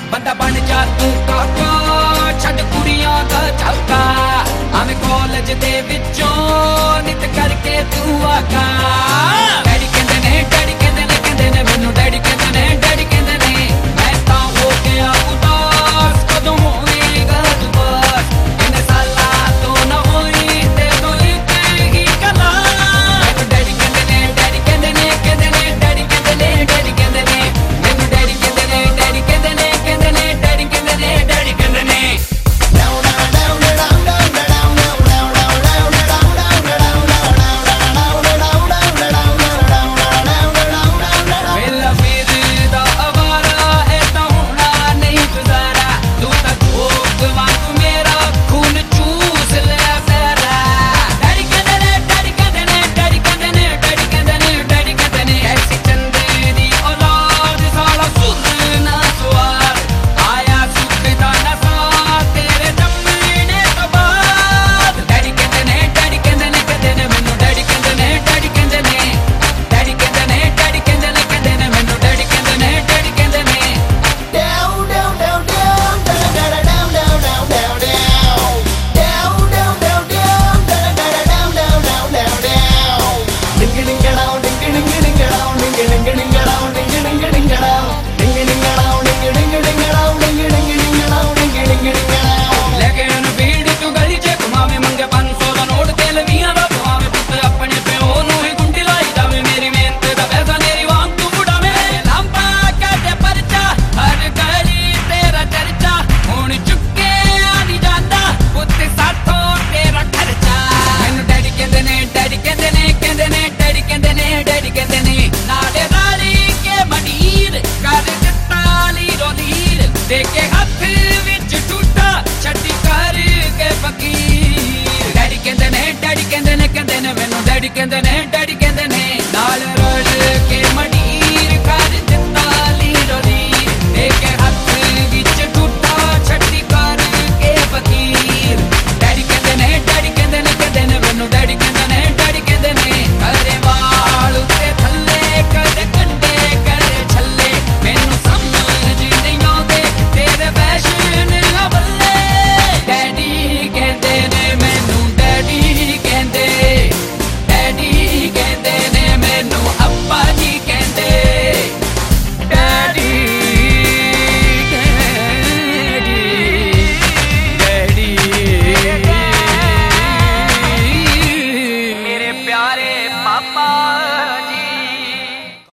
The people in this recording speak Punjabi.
ਬੰਦਾ ਬਣ ਜਾ ਤੂੰ ਕਾਕਾ ਛੱਡ ਕੁੜੀਆਂ ਦਾ ਝਲਕਾ ਆਵੇਂ ਕਾਲਜ ਦੇ ਵਿੱਚੋਂ ਨਿਤ ਕਰਕੇ ਤੂੰ ਆਕਾ ਡੈਡੀ ਕਹਿੰਦੇ ਨੇ ਮੈਨੂੰ ਡੈਡੀ ਕਹਿੰਦੇ ਨੇ ਮੈਂ ਤਾਂ ਹੋ ਗਿਆ ਉਦਾਸ ਕਦੋਂ ਹੋਵੇਗਾ ਦੁਬਾਰਾ ਇਹਨੇ ਸਾਲਾਂ ਤੋਂ ਨਾ ਹੋਈ ਤੇ ਤੂੰ ਇੱਕ ਹੀ ਕਲਾ ਮੈਨੂੰ ਡੈਡੀ ਕਹਿੰਦੇ ਨੇ ਮੈਨੂੰ ਡੈਡੀ ਕਹਿੰਦੇ ਨੇ ਦੇਖੇ ਹੱਥ ਵਿੱਚ ਟੁੱਟਾ ਛੱਡੀ ਕਰਕੇ ਫਕੀਰ ਡੈਡੀ ਕਹਿੰਦੇ ਨੇ ਮੈਨੂੰ ਡੈਡੀ ਕਹਿੰਦੇ ਨੇ ਨਾਲ ਰਲ ਕੇ ਮੰਡੀਰ ਕਰ ਦਿੱਤਾ ਲੀਰੋ ਲੀਰ ਦੇਖੇ ਹੱਥ ਵਿੱਚ ਟੁੱਟਾ ਛੱਡੀ ਕਰਕੇ ਫਕੀਰ ਡੈਡੀ ਕਹਿੰਦੇ ਨੇ ਮੈਨੂੰ ਡੈਡੀ ਕਹਿੰਦੇ ਨੇ ਅਰੇ ਵਾਲ ਉੱਤੇ ਥੱਲੇ ਕਦੇ ਕੰਡੇ ਕਦੇ ਛੱਲੇ ਮੈਨੂੰ ਸਮਝ ਨਹੀਂ ਆਉਂਦੇ ਤੇਰੇ ਫੈਸ਼ਨ ਨਾ ਬੱਲੇ ਡੈਡੀ ਕਹਿੰਦੇ ਨੇ ਮੈਨੂੰ ਡੈਡੀ ਕਹਿੰਦੇ ਨੇ ਮੈਨੂੰ ਅੱਪਾ ਜੀ ਕਹਿੰਦੇ ਡੈਡੀ ਮੇਰੇ ਪਿਆਰੇ ਪਾਪਾ